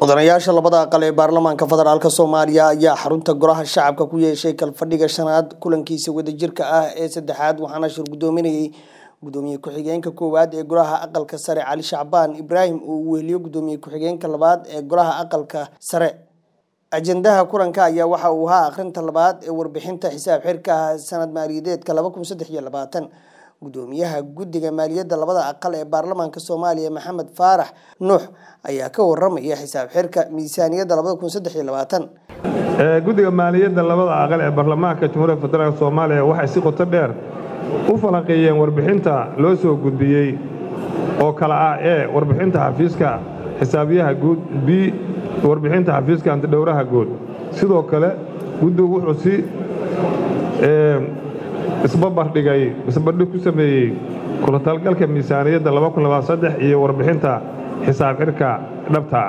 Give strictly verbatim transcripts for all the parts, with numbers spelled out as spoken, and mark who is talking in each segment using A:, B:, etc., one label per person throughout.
A: Mudanayaasha labada aqal ee baarlamaanka federaalka Soomaaliya ayaa xarunta golaha shacabka ku yeeshay kalfadhiga shanaad kulankiisa wadajirka ah ee saddexaad waxaana shir gudoominayay gudoomiye ku-xigeenka koowaad ee golaha aqalka sare Cali Shacbaan Ibraahim oo uu weheliyo gudoomiye ku-xigeenka labaad ee golaha aqalka sare. Ajendaha kulanka ayaa waxa uu ahaa akhrinta labaad ee warbixinta xisaab xirka sanad maaliyadeedka laba kun saddex iyo labaatan. Gudoomiyaha guddiga maaliyadda labada aqal ee baarlamaanka Soomaaliya Maxamed Faarax Nuux ayaa ka warramaya xisaab xirka miisaaniyadda laba kun saddex iyo labaatan.
B: ee guddiga maaliyadda labada aqal ee baarlamaanka Jamhuuriyadda Federaalka Soomaaliya waxay si qoto dheer u falanqeeyeen warbixinta loo soo gudbiyay oo kala ah ee warbixinta xafiiska xisaabiyaha guud b warbixinta xafiiska antidhowraha guud. sidoo kale guddigu wuxuu si ee isbabar dhigay isbardhig ku sameeyay kula talgalka miisaaniyadda laba kun labaatan iyo saddex iyo warbixinta xisaab xirka dhabta.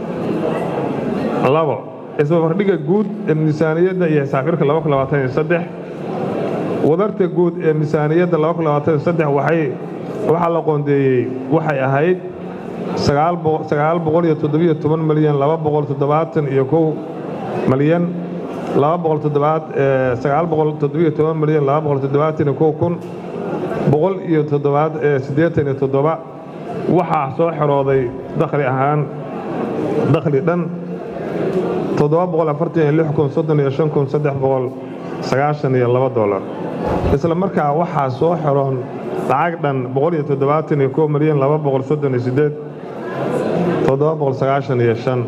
B: labo isbarbardhigga guud ee miisaaniyadda iyo xisaab xirka laba kun labaatan iyo saddex. wadarta guud ee miisaaniyadda laba kun labaatan iyo saddex waxay waxa la qoondeeyay waxay ahayd sagaal boqol iyo toddoba iyo toban milyan laba boqol toddobaatan iyo kow milyan laba boqol toddobaad ee sagaal boqol toddoba iyo toban milyan laba boqol toddobaatan iyo kow kun boqol iyo toddobaad ee siddeetan iyo toddoba. waxaa soo xirooday dakhli ahaan dakhli dhan toddoba boqol afartan iyo lix kun soddon iyo shan kun saddex boqol sagaashan iyo laba dollar. isla markaa waxaa soo xiroon lacag dhan boqol iyo toddobaatan iyo kow milyan laba boqol soddon iyo siddeed toddoba boqol sagaashan iyo shan.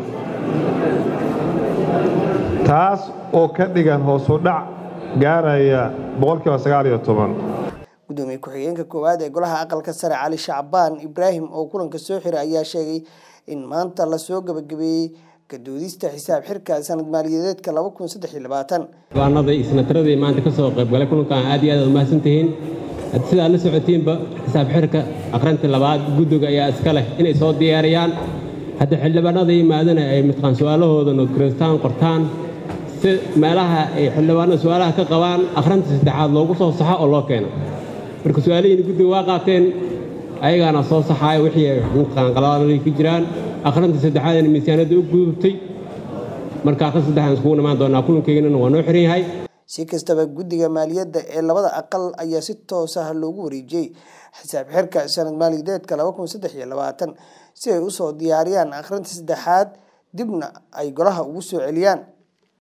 B: taas oo ka dhigan hoos u dhac gaaraya boqolkiiba sagaal iyo toban.
A: Gudoomiye ku-xigeenka koowaad ee golaha aqalka sare Cali Shacbaan Ibraahim oo kulanka soo xiray ayaa sheegay in maanta la soo gabagabeeyay ka doodista xisaab xirka sanad maaliyadeedka laba kun saddex iyo labaatan.
C: Baanada isnataradii maanta ka soo qayb galay kulankan aad iyo aad u mahadsantihiin. Sida la socotiinba xisaab xirka aqrinta labaad guddiga ayaa iska leh inay soo diyaariyaan hadda xildhibaanada yimaadana ay midqaan su'aalahooda noo kiristaan qortaan si meelaha ay xildhibaanada su'aalaha ka qabaan akhrinta saddexaad loogu soo saxo oo loo keeno. marka su'aalihiin guddiga waa qaateen ayagana soo saxay wixii midqaan qaladaadii ku jiraan akhrinta saddexaad ee miisaaniyadda u gudubtay marka akhrinta saddexaad isku imaan doonaa kulankeena waa noo xiran yahay.
A: si kastaba guddiga maaliyadda ee labada aqal ayaa si toos ah loogu wareejiyay xisaab xirka sanad maaliyadeedka laba kun saddex iyo labaatan si ay u soo diyaariyaan akhrinta saddexaad dibna ay golaha ugu soo celiyaan.